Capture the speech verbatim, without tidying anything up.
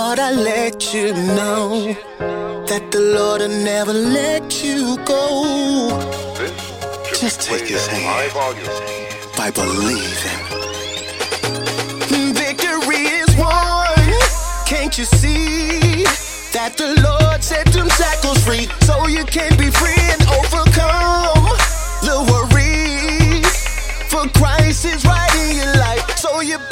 thought I'd let you know that the Lord will never let you go. Just take his hand by believing. Victory is won. Can't you see that the Lord set them shackles free, so you can be free and overcome the worry? For Christ is right in your life, so you